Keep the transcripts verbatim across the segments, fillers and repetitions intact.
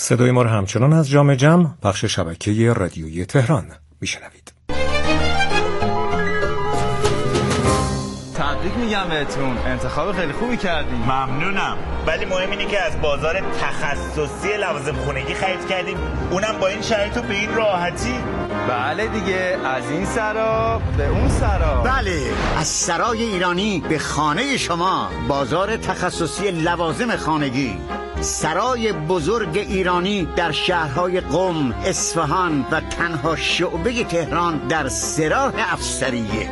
صدای ما را همچنان از جام جم بخش شبکه رادیویی تهران میشنوید. تبریک میگم بهتون، انتخاب خیلی خوبی کردیم. ممنونم، ولی مهم اینه که از بازار تخصصی لوازم خانگی خرید کردیم، اونم با این شرایط و به این راحتی. بله دیگه، از این سرا به اون سرا. بله، از سرای ایرانی به خانه شما، بازار تخصصی لوازم خانگی، سرای بزرگ ایرانی در شهرهای قم، اصفهان و تنها شعبه تهران در سراح افسریه.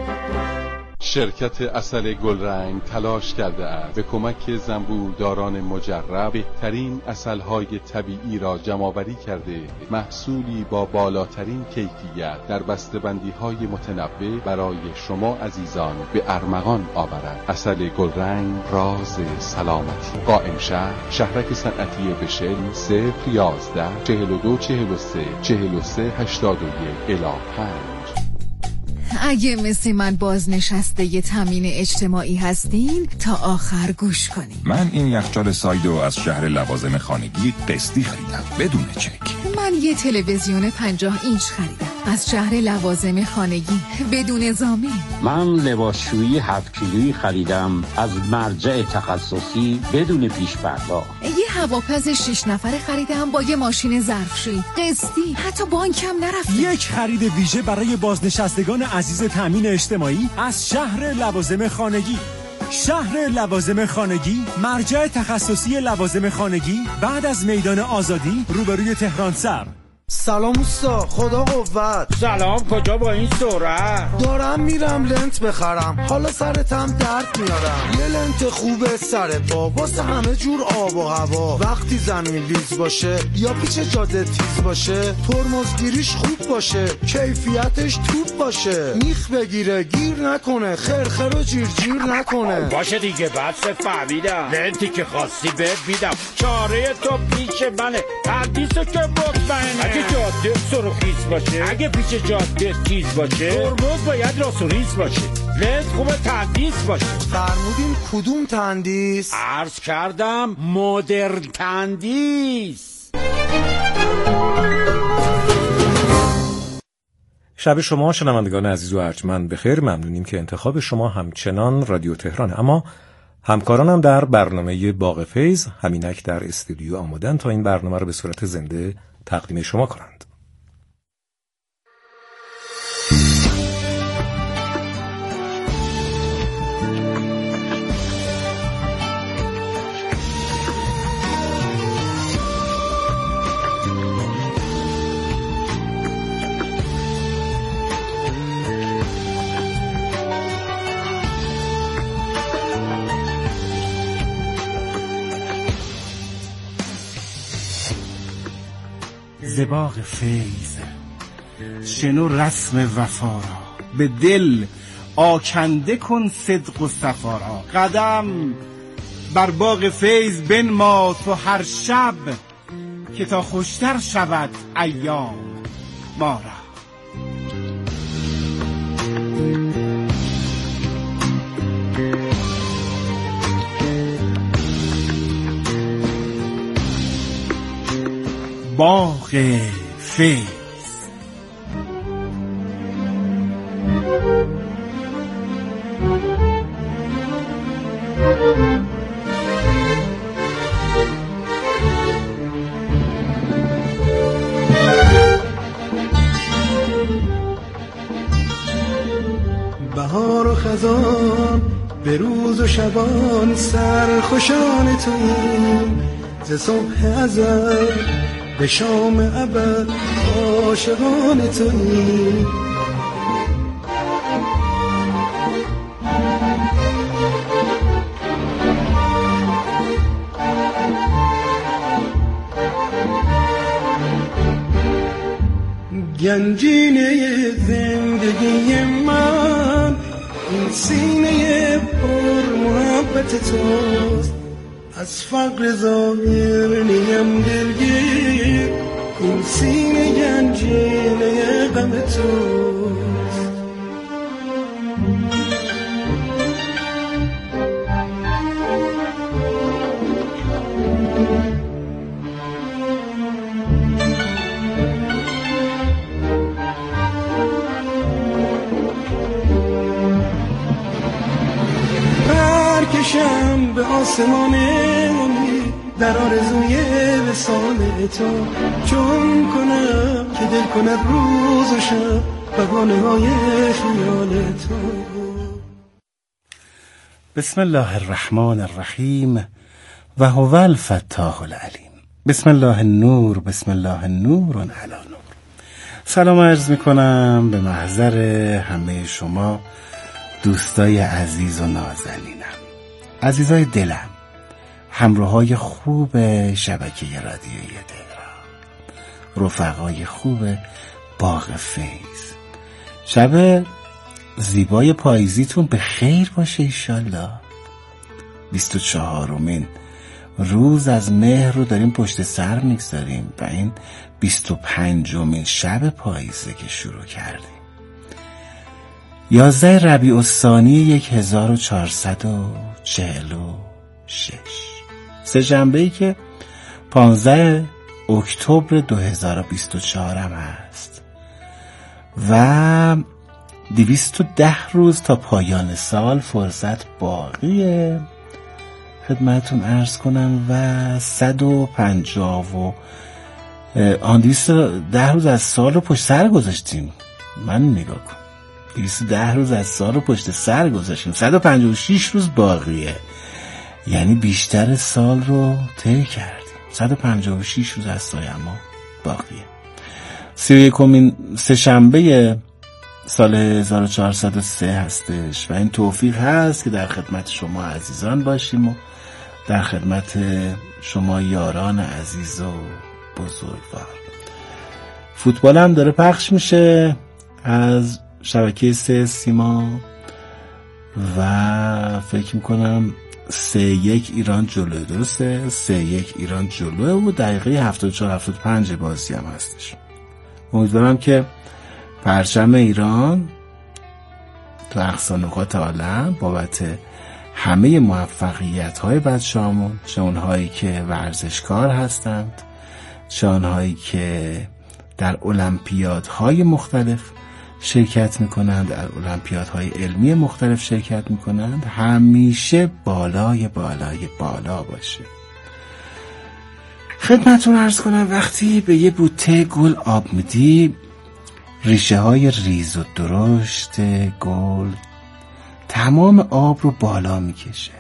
شرکت عسل گلرنگ تلاش کرده است به کمک زنبورداران مجرب بهترین عسل‌های طبیعی را جمع‌آوری کرده، محصولی با بالاترین کیفیت در بسته‌بندی‌های متنوع برای شما عزیزان به ارمغان آورد. عسل گلرنگ، راز سلامتی. قائم شهر، شهرک صنعتی بشل، صفر یازده چهل و دو چهل و سه چهل و سه هشتاد و یک الی پنج. اگه مثل من بازنشسته ی تامین اجتماعی هستین تا آخر گوش کنین. من این یخچال سایدو از شهر لوازم خانگی قسطی خریدم بدون چک. من یه تلویزیون پنجاه اینچ خریدم از شهر لوازم خانگی بدون ضامن. من لباسشویی هفت کیلویی خریدم از مرجع تخصصی بدون پیش پرداخت. یه هواپز شش نفره خریدم با یه ماشین ظرفشویی قسطی، حتی بانکم نرفتم. یک خرید ویژه برای بازنشستگان عزیز تامین اجتماعی از شهر لوازم خانگی. شهر لوازم خانگی، مرجع تخصصی لوازم خانگی بعد از میدان آزادی روبروی تهران سر. سلام اوستا، خدا قوت. سلام، کجا با این سرعت؟ دارم میرم لنت بخرم، حالا سرتم درد میارم. یه لنت خوبه سر پا واسه همه جور آب و هوا. وقتی زمین لیز باشه یا پیچ جاده تیز باشه، ترمزگیریش خوب باشه، کیفیتش توپ باشه، میخ بگیره گیر نکنه، خرخر و جیر جیر نکنه. باشه دیگه، بس فهمیدم. لنتی که خواستی بهت میدم، چاره تو پیش منه، حدیثو که مطمئنه. اگه جاده سرخیز باشه، اگه پیچ جاده تیز باشه، ترمز باید راست و ریز باشه، لنت خوبه تندیس باشه. فرمودین کدوم تندیس؟ عرض کردم مدرن تندیس. شب شما شنوندگان عزیز و ارجمند بخیر. ممنونیم که انتخاب شما همچنان رادیو تهرانه. اما همکارانم در برنامه باغ فیض همینک در استودیو آمادن تا این برنامه رو به صورت زنده تقدیم شما کنند. ز باغ فیض شنو رسم وفا را، به دل آکنده کن صدق و صفا را. قدم بر باغ فیض بنما تو هر شب، که تا خوشتر شود ایام ما را. باغ فیض. بهار و خزان به روز و شبان سرخوشان توییم، ز صبح ازل به شام ابد عاشقان توییم. گنجینه زندگی من این سینه پر محبت توست، از فقر ظاهر نیم دلگیر، این سینه گنجینه غم توست. میکشم به آسمان امید در آرزوی وصال تو، چون کنم که دل کند روز و شب بگانه های خیال تو. بسم الله الرحمن الرحیم و هو الفتاح العلیم. بسم الله النور، بسم الله النور علی نور. سلام عرض میکنم به محضر همه شما دوستای عزیز و نازنینم، عزیزای دلم، همراهای خوب شبکه رادیویی تهران، رفقای خوب باغ فیض. شب زیبای پاییزیتون به خیر باشه ایشالله. بیست و چهارمین روز از مهر رو داریم پشت سر میگذاریم و این بیست و پنجمین شب پاییزه که شروع کردیم. یازده ربیع الثانی هزار و چهارصد و چهل و شش، سه شنبه‌ای که پانزده اکتبر دو هزار و بیست و چهار هم هست و دویست و ده روز تا پایان سال فرصت باقیه. خدمتون عرض کنم و صد و پنجاه و آن دویست و ده روز از سال رو پشت سر گذاشتیم. من نگاه کن، دویست و ده روز از سال رو پشت سر گذاشتیم، صد و پنجاه و شش روز باقیه، یعنی بیشتر سال رو طی کردیم. صد و پنجاه و شش روز از سال ما باقیه. سی و یکمین سه شنبه سال هزار و چهارصد و سه هستش و این توفیق هست که در خدمت شما عزیزان باشیم و در خدمت شما یاران عزیز و بزرگوار. فوتبال هم داره پخش میشه از شبکه سه سیما و فکر میکنم سه یک ایران جلوه، درسته؟ سه یک ایران جلوه و دقیقه هفتاد و چهار هفتاد و پنج بازی هم هستش. امیدوارم که پرچم ایران تو اقصا نقاط عالم بابت همه موفقیت های بچه هامون، چه اونهایی که ورزشکار هستند، چه اونهایی که در المپیادهای مختلف شرکت میکنند، در المپیادهای علمی مختلف شرکت میکنند، همیشه بالای بالای بالا باشه. خدمتون عرض کنم وقتی به یه بوته گل آب میدی، ریشه های ریز و درشت گل تمام آب رو بالا میکشه،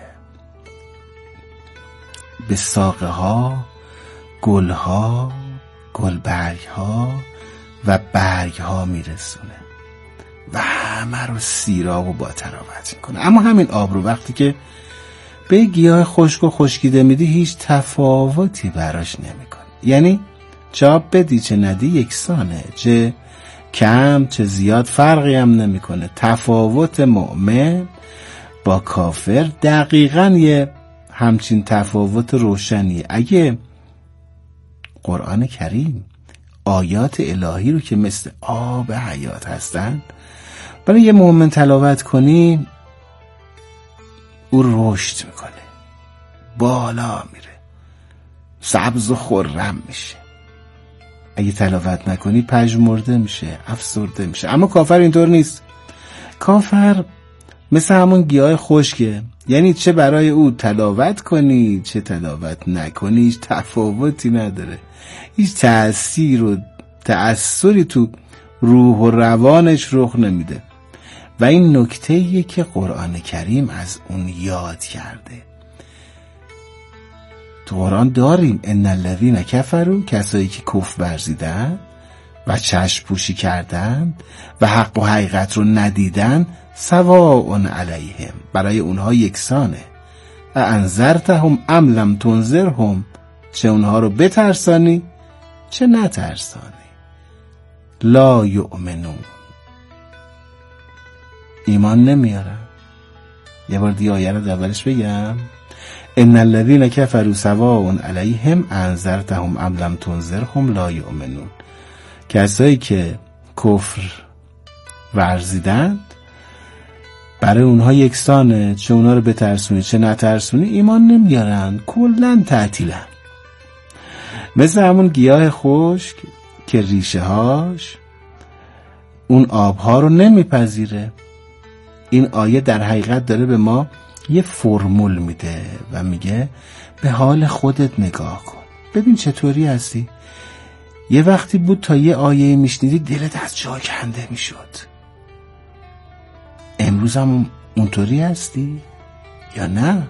به ساقه ها، گل ها، گل برگ ها و برگ ها میرسونه و همه رو سیراب و با تراوت میکنه. اما همین آب رو وقتی که به گیاه خشک و خشکیده میدی هیچ تفاوتی براش نمیکنه. یعنی چه آب بدی چه ندی یکسانه، چه کم چه زیاد فرقی هم نمیکنه. تفاوت مؤمن با کافر دقیقاً یه همچین تفاوت روشنیه. اگه قرآن کریم آیات الهی رو که مثل آب حیات هستن برای یه مؤمن تلاوت کنی، او رشد میکنه، بالا میره، سبز و خرم میشه. اگه تلاوت نکنی پژمرده میشه، افسرده میشه. اما کافر اینطور نیست. کافر مثل همون گیاه خشکه، یعنی چه برای او تلاوت کنی چه تلاوت نکنی هیچ تفاوتی نداره، هیچ تأثیر و تأثیری تو روح و روانش رخ نمیده. و این نکته‌ایه که قرآن کریم از اون یاد کرده. تو قرآن داریم ان الذین کفروا، کسایی که کفر ورزیدن و چشم پوشی کردن و حق و حقیقت رو ندیدن، سواء علیهم، برای اونها یکسانه. و انذرتهم ام لم تنذرهم، چه اونها رو بترسانی چه نترسانی، لا یؤمنون، ایمان نمیارن. یه بار دیگه آیه رو اولش بگم. ان الذین کفروا سواء علیهم انذرتهم ام لم تنذرهم لا یؤمنون، کسایی که کفر ورزیدند برای اونها یکسانه، چه اونها رو بترسونی چه نترسونی ایمان نمیارن، کلن تعطیلن. مثل همون گیاه خشک که ریشه هاش اون آبها رو نمیپذیره. این آیه در حقیقت داره به ما یه فرمول میده و میگه به حال خودت نگاه کن، ببین چطوری هستی. یه وقتی بود تا یه آیه میشنیدی دلت از جا کنده میشد. امروز هم اونطوری هستی یا نه؟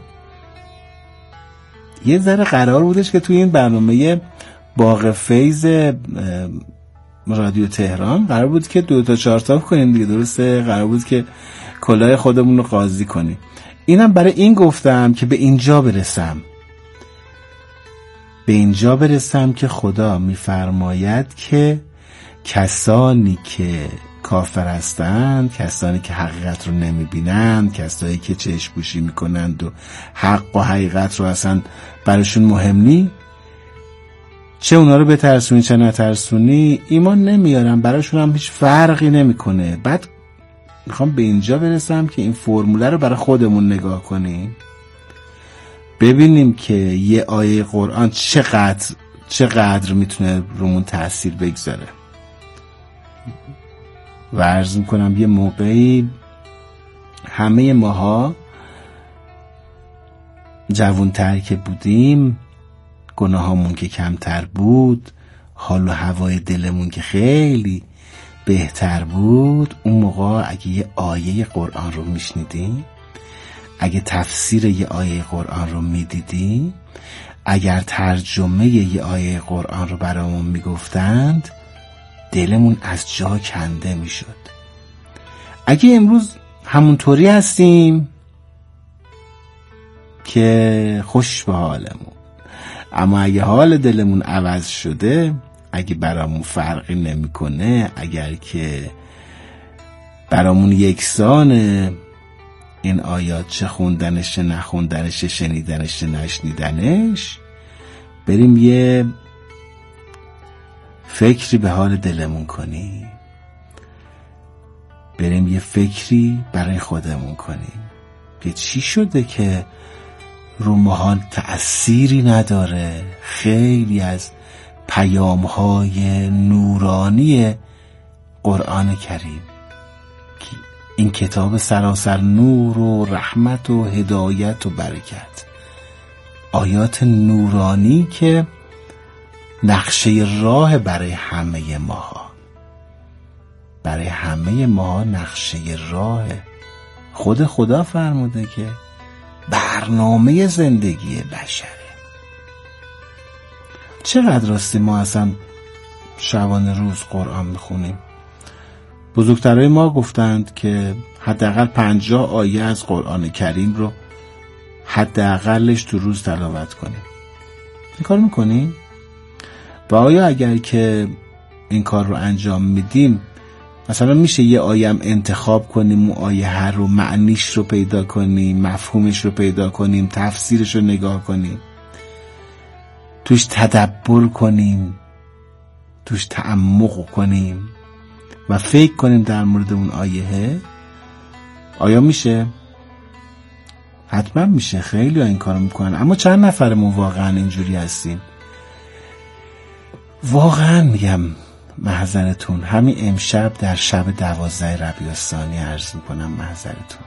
یه ذره قرار بودش که توی این برنامه باغ فیض رادیو تهران قرار بود که دو تا چهار تا کنیم دیگه، درسته؟ قرار بود که کلاه خودمون رو قاضی کنیم. اینم برای این گفتم که به اینجا برسم، به اینجا برسم که خدا میفرماید که کسانی که کافر هستند، کسانی که حقیقت رو نمیبینند، کسانی که چشم پوشی میکنند و حق و حقیقت رو اصلا براشون مهم نی، چه اونا رو بترسونی چه نترسونی ایمان نمیارن، براشون هم هیچ فرقی نمیکنه. بعد میخوام به اینجا برسم که این فرموله رو برای خودمون نگاه کنیم، ببینیم که یه آیه قرآن چقدر چقدر میتونه رومون تأثیر بگذاره. و عرض میکنم یه موقعی همه ماها جوانتر که بودیم، گناهامون که کمتر بود، حال و هوای دلمون که خیلی بهتر بود، اون موقع اگه یه آیه قرآن رو میشنیدیم، اگه تفسیر یه آیه قرآن رو میدیدیم، اگر ترجمه یه آیه قرآن رو برامون میگفتند، دلمون از جا کنده میشد. اگه امروز همونطوری هستیم که خوش به حالمون، اما اگه حال دلمون عوض شده، اگه برامون فرقی نمیکنه، اگر که برامون یکسانه این آیات، چه خوندنش چه نخوندنش، چه شنیدنش چه نشنیدنش، بریم یه فکری به حال دلمون کنیم، بریم یه فکری برای خودمون کنیم که چی شده که رو ما تأثیری نداره. خیلی از پیام‌های نورانی قرآن کریم، این کتاب سراسر نور و رحمت و هدایت و برکت، آیات نورانی که نقشه راه برای همه ما، برای همه ما نقشه راه. خود خدا فرموده که برنامه زندگی بشره. چقدر راستی ما اصلا شبانه روز قرآن میخونیم؟ بزرگترهای ما گفتند که حداقل پنجاه آیه از قرآن کریم رو حداقلش تو روز تلاوت کنیم. این کار میکنیم؟ و آیا اگر که این کار رو انجام میدیم، مثلا میشه یه آیه انتخاب کنیم، اون آیه هر رو معنیش رو پیدا کنیم، مفهومش رو پیدا کنیم، تفسیرش رو نگاه کنیم، توش تدبر کنیم، توش تعمق کنیم و فکر کنیم در مورد اون آیه؟ آیا میشه؟ حتما میشه. خیلی ها این کارو میکنن، اما چند نفرمون واقعا اینجوری هستیم؟ واقعا میگم محضرتون، همین امشب در شب دوازده ربیع الثانی عرض میکنم محضرتون.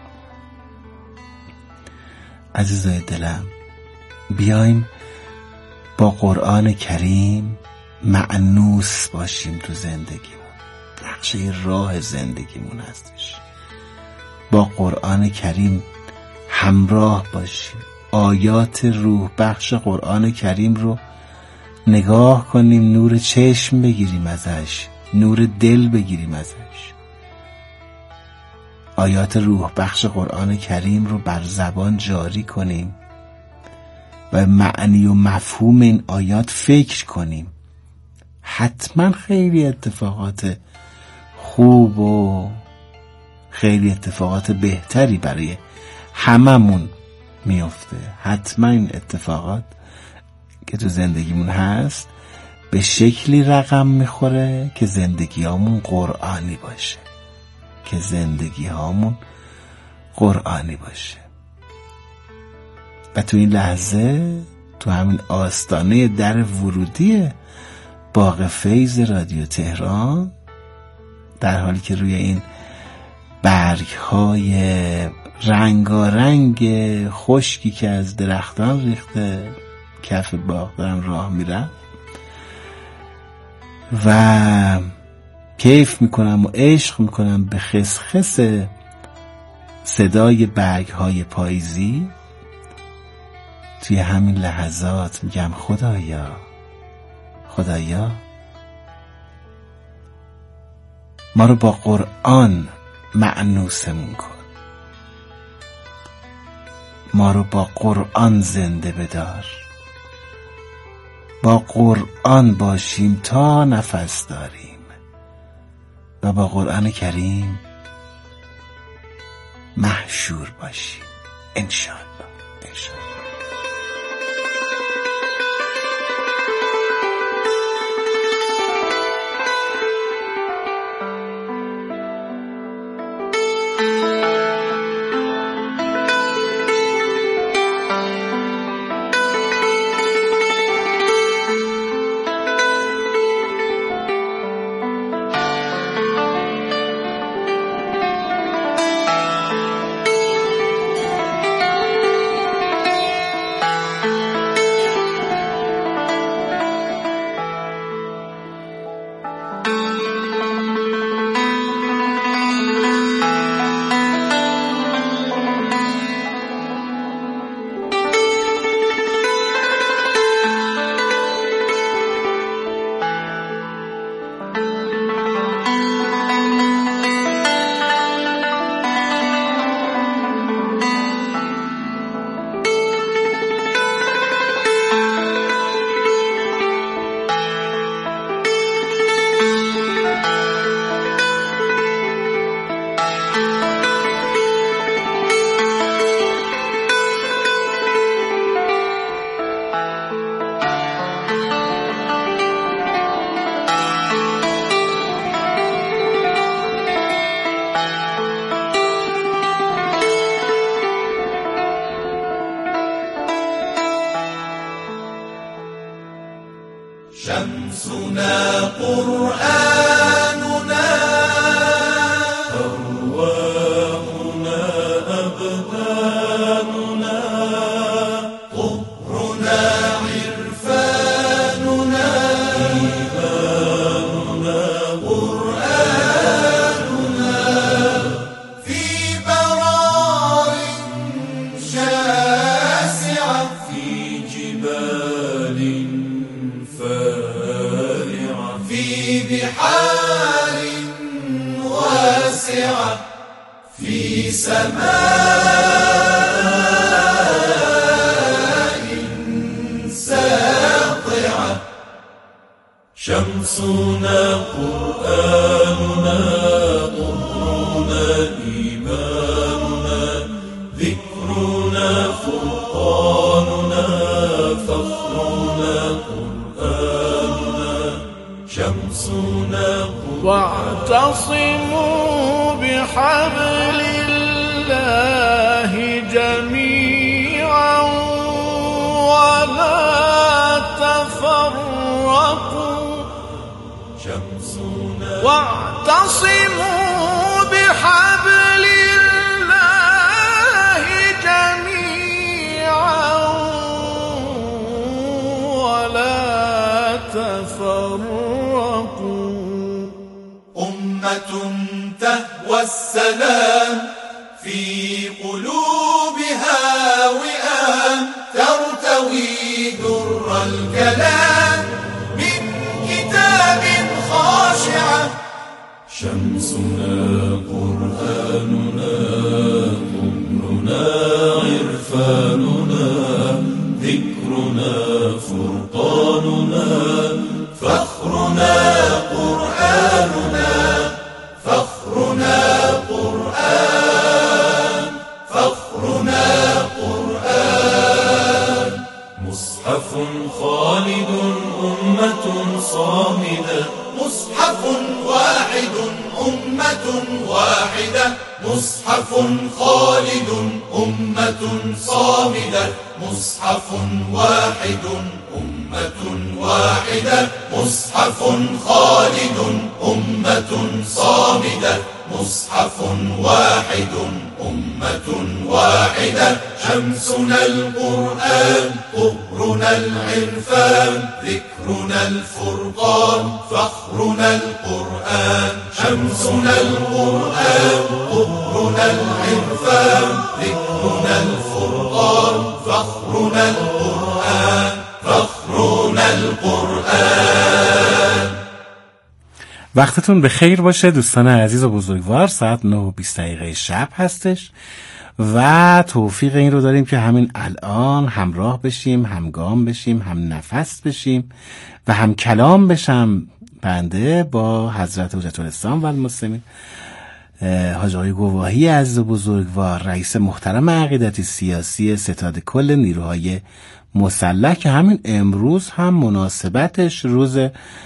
عزیزای دلم، بیایم با قرآن کریم مأنوس باشیم تو زندگیمون، نقشه راه زندگیمون هستش. با قرآن کریم همراه باشیم، آیات روح بخش قرآن کریم رو نگاه کنیم، نور چشم بگیریم ازش، نور دل بگیریم ازش، آیات روح بخش قرآن کریم رو بر زبان جاری کنیم و معنی و مفهوم این آیات فکر کنیم. حتما خیلی اتفاقات خوب و خیلی اتفاقات بهتری برای هممون میفته. حتما این اتفاقات که تو زندگیمون هست به شکلی رقم میخوره که زندگی هامون قرآنی باشه، که زندگی هامون قرآنی باشه. و تو این لحظه، تو همین آستانه در ورودی باغ فیض رادیو تهران، در حالی که روی این برگ های رنگارنگ خشکی که از درختان ریخته کف باغ دارم راه میرم و کیف میکنم و عشق میکنم به خسخس صدای برگ های پاییزی. توی همین لحظات میگم خدایا خدایا ما رو با قرآن مأنوسمون کن، ما رو با قرآن زنده بدار، با قرآن باشیم تا نفس داریم و با قرآن کریم محشور باشیم انشاءالله. انشاءالله. شمسنا قرآننا أرواحنا أبداننا طهرنا عرفاننا إيماننا قرآننا في برار شاسعة في جبال فارعة في بحار واسعة في سماء ساطعة شمسنا قرآننا طهرنا إيماننا ذكرنا فرقاننا فخرنا شمسنا واعتصموا بحبل الله جميعا ولا تفرقوا شمسنا واعتصموا بحبل الله جميعا ولا تفرقوا أمة تهوى السلام في قلوبها وئام ترتوي در الكلام من كتاب خاشعة شمسنا قرآننا طهرنا عرفاننا ذكرنا فرقاننا فخرنا قرآننا فخرنا قرآن فخرنا قرآن مصحف خالد أمة صامدة مصحف واحد أمة واحدة مصحف خالد أمة صامدة مصحف واحد أمة واحدة مصحف خالد أمة صامدة مصحف واحد أمة واحدة شمسنا القرآن طهرنا العرفان ذكرنا الفرقان فخرنا القرآن شمسنا القرآن طهرنا العرفان ذكرنا الفرقان فخرنا القرآن فخرنا القرآن. وقتتون به خیر باشه دوستان عزیز و بزرگوار. ساعت نه و بیست دقیقه شب هستش و توفیق این رو داریم که همین الان همراه بشیم، همگام بشیم، هم نفس بشیم و هم کلام بشم بنده با حضرت حجت الاسلام و المسلمین حاج آقای گواهی عزیز و بزرگوار، رئیس محترم عقیدتی سیاسی ستاد کل نیروهای مسلح که همین امروز هم مناسبتش روز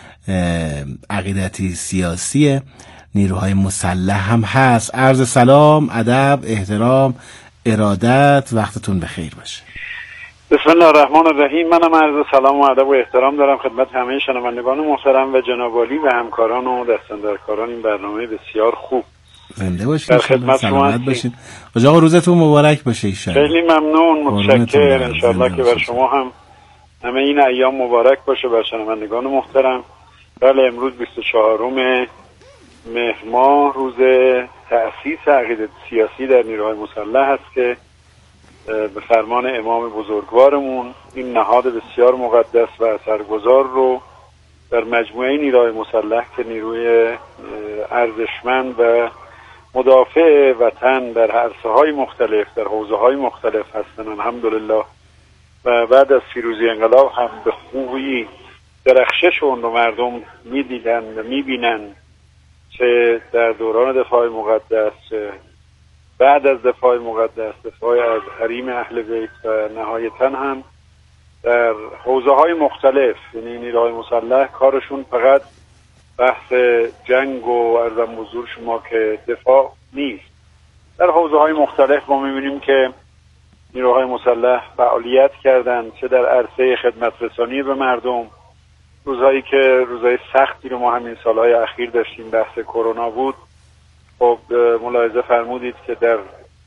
عقیدتی سیاسی نیروهای مسلح هم هست. عرض سلام، ادب، احترام، ارادت، وقتتون بخیر باشه. بسم الله الرحمن الرحیم. منم عرض سلام و ادب و احترام دارم خدمت همه شنوندگان محترم و جناب عالی و همکاران و دستاندرکاران این برنامه بسیار خوب. زنده باشید، سلامت باشید. آقا روزتون مبارک باشه ایشان. خیلی ممنون، متشکرم. ان شاء الله که بر شما هم همه این ایام مبارک باشه. بر شنوندگان محترم، بله امروز بیست و چهارم مهر ماه روز تأسیس عقیدت سیاسی در نیروهای مسلح است که به فرمان امام بزرگوارمون این نهاد بسیار مقدس و اثرگذار رو در مجموعه نیروهای مسلح که نیروی ارزشمند و مدافع وطن در عرصه‌های مختلف در حوزه‌های مختلف هستن الحمدلله و بعد از پیروزی انقلاب هم به خوبی درخشش اون رو مردم می‌دیدن و می‌بینن، چه در دوران دفاع مقدس، چه بعد از دفاع مقدس، دفاع از حریم اهل بیت و نهایتاً هم در حوزه‌های مختلف. یعنی نیروهای مسلح کارشون فقط بحث جنگ و ارزم حضور شما که دفاع نیست. در حوزه‌های مختلف ما می‌بینیم که نیروهای مسلح فعالیت کردن، چه در عرصه خدمت رسانی به مردم، روزهایی که روزهای سختی رو ما همین سالهای اخیر داشتیم، بحث کرونا بود. خب ملاحظه فرمودید که در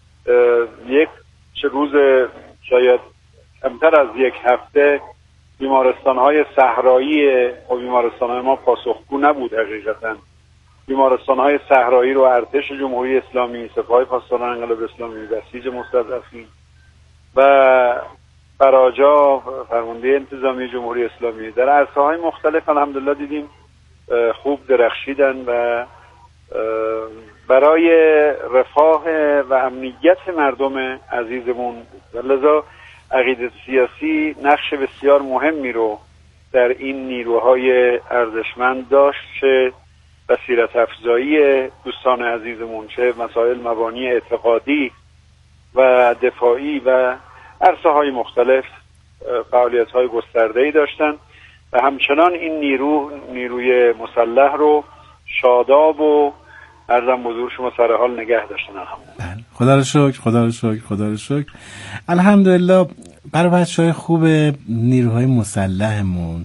یک چه روز شاید کمتر از یک هفته بیمارستان‌های صحرایی و بیمارستان‌های ما پاسخگو نبود. حقیقتاً بیمارستان‌های صحرایی رو ارتش جمهوری اسلامی، سپاه پاسداران انقلاب اسلامی، بسیج مستضعفین و فراجا فرمانده انتظامی جمهوری اسلامی در عرصه‌های مختلف الحمدلله دیدیم خوب درخشیدن و برای رفاه و امنیت مردم عزیزمون و لذا عقیدت سیاسی نقش بسیار مهمی رو در این نیروهای ارزشمند داشت، چه بصیرت افزایی دوستان عزیزمون، چه مسائل مبانی اعتقادی و دفاعی و عرصه‌های مختلف فعالیت‌های گسترده‌ای داشتن و همچنان این نیرو نیروی مسلح رو شاداب و عرضم حضور شما سر حال نگه داشتن. الحمدلله. خدا رو شکر، خدا رو شکر، خدا رو شکر. الحمدلله. برای بچه‌های خوب نیروهای مسلحمون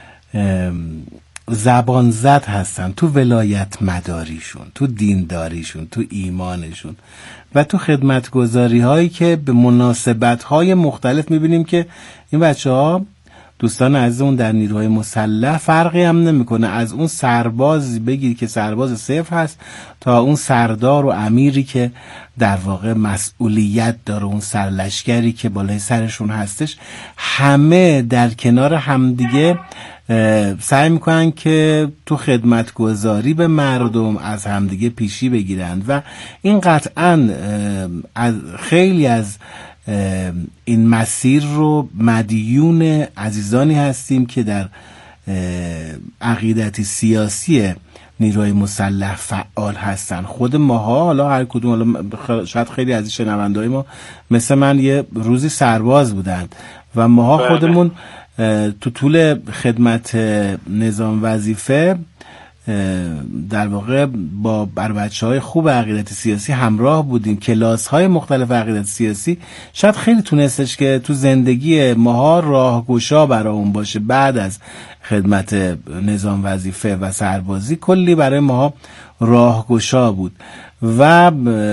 زبان زد هستن تو ولایت مداریشون، تو دینداریشون، تو ایمانشون و تو خدمتگزاری هایی که به مناسبت های مختلف میبینیم که این بچه ها دوستان عزیزمون در نیروهای مسلح فرقی هم نمیکنه، از اون سرباز بگیر که سرباز صفر هست تا اون سردار و امیری که در واقع مسئولیت داره، اون سرلشکری که بالای سرشون هستش، همه در کنار همدیگه سعی میکنن که تو خدمتگزاری به مردم از همدیگه پیشی بگیرند و این قطعاً از خیلی از این مسیر رو مدیون عزیزانی هستیم که در عقیدتی سیاسی نیروی مسلح فعال هستن. خود ماها حالا هر کدوم، حالا شاید خیلی از شنونده‌های ما مثل من یه روزی سرباز بودند و ماها خودمون تو طول خدمت نظام وظیفه در واقع با بر بچه‌های خوب عقیدت سیاسی همراه بودیم. کلاس‌های مختلف عقیدت سیاسی شاید خیلی تونستش که تو زندگی ماها راهگشا برای اون باشه. بعد از خدمت نظام وظیفه و سربازی کلی برای ماها راهگشا بود و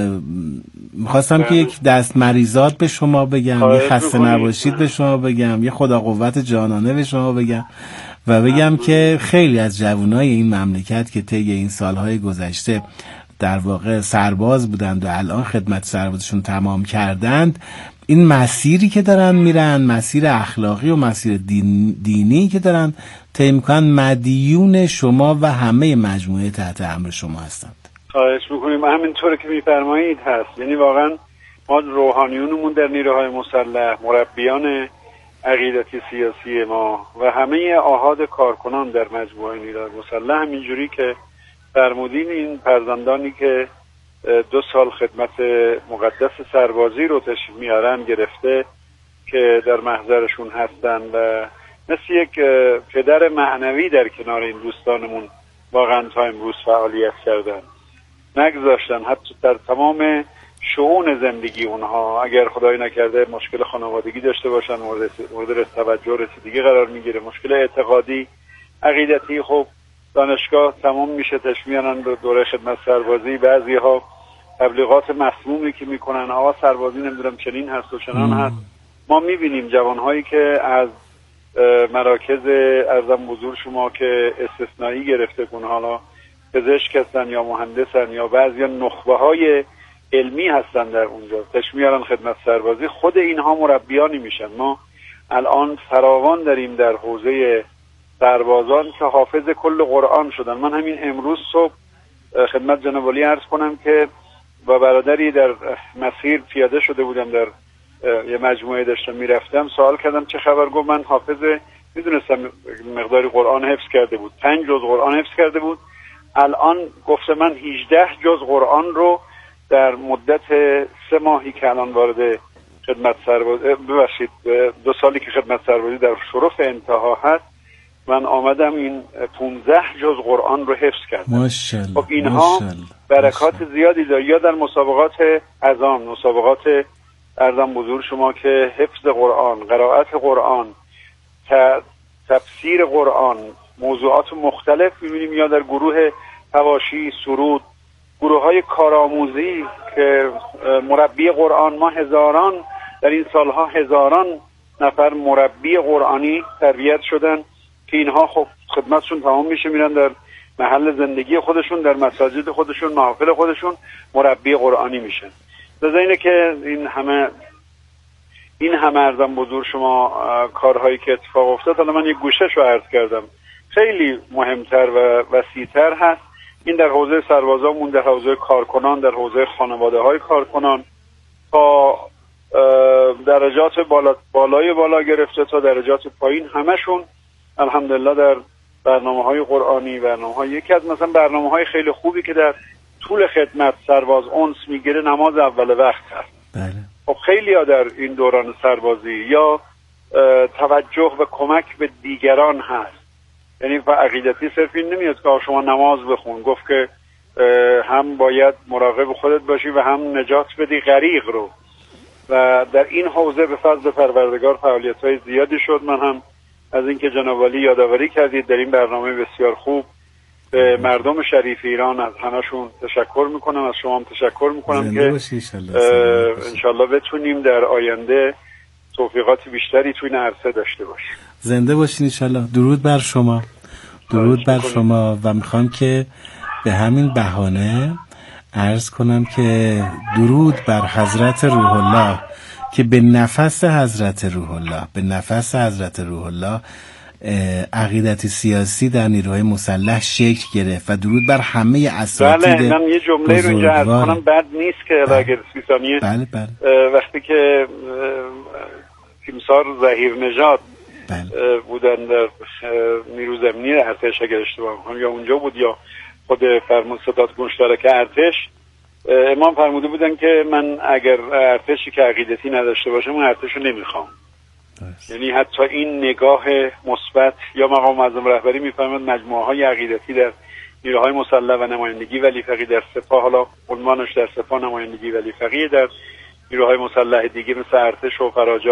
میخواستم که یک دست مریضات به شما بگم، یه خسته نباشید به شما بگم، یه خدا قوت جانانه به شما بگم و بگم که خیلی از جوانای این مملکت که طی این سالهای گذشته در واقع سرباز بودند و الان خدمت سربازشون تمام کردند، این مسیری که دارن میرن، مسیر اخلاقی و مسیر دین دینی که دارن طی میکنن، مدیون شما و همه مجموعه تحت امر شما هستند. خواهش میکنیم. همینطور که میفرمایید هست. یعنی واقعا ما روحانیونمون در نیروهای مسلح، مربیان عقیدتی سیاسی ما و همه آحاد کارکنان در مجموعه نیروهای مسلح، همینجوری که فرمودین، این فرزندانی که دو سال خدمت مقدس سربازی رو تشریف میارن گرفته که در محضرشون هستن و مثل یک پدر معنوی در کنار این دوستانمون واقعا تا امروز فعالیت کردن، نگذاشتن حتی در تمام شؤون زندگی اونها. اگر خدای نکرده مشکل خانوادگی داشته باشن، مورد مورد توجه رسیدگی قرار میگیره، مشکل اعتقادی عقیدتی، خب دانشگاه تمام میشه، تشریف میارن به دوره خدمت سربازی. بعضی ها تبلیغات مسمومی که میکنن، آقا سربازی نمیدونم چنین هست و چنان هست. ما میبینیم جوانهایی که از مراکز ارزم حضور شما که استثنایی گرفته کن، حالا پزشک هستن یا مهندسن یا بعضی نخبه های علمی هستن در اونجا، تشریف میارن خدمت سربازی، خود اینها مربیانی میشن. ما الان فراوان داریم در حوزه سربازان که حافظ کل قرآن شدن. من همین امروز صبح خدمت جناب عالی عرض کنم که با برادری در مسیر پیاده شده بودم، در یه مجموعه داشتم میرفتم، سوال کردم چه خبر، گفت من حافظ، میدونستم مقداری قرآن حفظ کرده بود، پنج جز قرآن حفظ کرده بود. الان گفته من هجده جز قرآن رو در مدت سه ماهی که الان وارد خدمت سربازی، ببخشید دو سالی که خدمت سربازی در شرف انتها هست، من آمدم این پونزده جز قرآن رو حفظ کردم. ماشاءالله. خب اینها برکات زیادی داره، یا در مسابقات اذان، مسابقات ارزم حضور شما که حفظ قرآن، قرائت قرآن، تفسیر قرآن، موضوعات مختلف می‌بینیم، یا در گروه حواشی، سرود، گروه های کارآموزی که مربی قرآن، ما هزاران در این سالها هزاران نفر مربی قرآنی تربیت شدن که اینها خب خدمتشون تمام میشه، میرن در محل زندگی خودشون، در مساجد خودشون، محافل خودشون مربی قرآنی میشن. لذا اینه که این همه این همه ارزم بزرگ شما کارهایی که اتفاق افتاد، حالا من یک گوشش رو عرض کردم، خیلی مهمتر و وسیع‌تر هست. این در حوزه سربازامون، در حوزه کارکنان، در حوزه خانواده های کارکنان، تا درجات بالا بالای بالا گرفته تا درجات پایین، همشون الحمدلله در برنامه‌های قرآنی، برنامه‌های یکی از مثلا برنامه‌های خیلی خوبی که در طول خدمت سرباز انس میگیره، نماز اول وقت هست. بله. خب خیلی ها در این دوران سربازی یا توجه و کمک به دیگران هست. یعنی و عقیدتی صرف این نمیاد که شما نماز بخون، گفت که هم باید مراقب خودت باشی و هم نجات بدی غریق رو. و در این حوزه به فضل پروردگار فعالیت‌های زیادی شد. من هم از اینکه جناب عالی یادآوری کردید در این برنامه بسیار خوب، به مردم شریف ایران از همشون تشکر میکنم، از شما هم تشکر میکنم که انشالله بتونیم در آینده توفیقات بیشتری توی این عرصه داشته باشیم. زنده باشین انشالله. درود بر شما، درود بر شما. و میخوام که به همین بهانه عرض کنم که درود بر حضرت روح الله که به نفس حضرت روح الله به نفس حضرت روح الله عقیدتی سیاسی در نیروهای مسلح شکل گرفت و درود بر همه اساتید. بله، من یه جمله رو اینجا عرض کنم، بد نیست که اگر سی ثانیه. بله بله. وقتی که تیمسار ظهیر نژاد بله. بودن در نیرو زمینی ارتش، اگر اشتباه نکنم، یا اونجا بود یا خود فرمان ستاد مشترک ارتش، امام فرموده بودن که من اگر ارتشی که عقیدتی نداشته باشم اون ارتشو نمیخوام. یعنی حتی این نگاه مثبت، یا مقام معظم رهبری میفرماد مجموعه های عقیدتی در نیروهای مسلح و نمایندگی ولی فقیه در سپاه، حالا عنوانش در سپاه نمایندگی ولی فقیه در نیروهای مسلح دیگه مثل ارتش و فراجات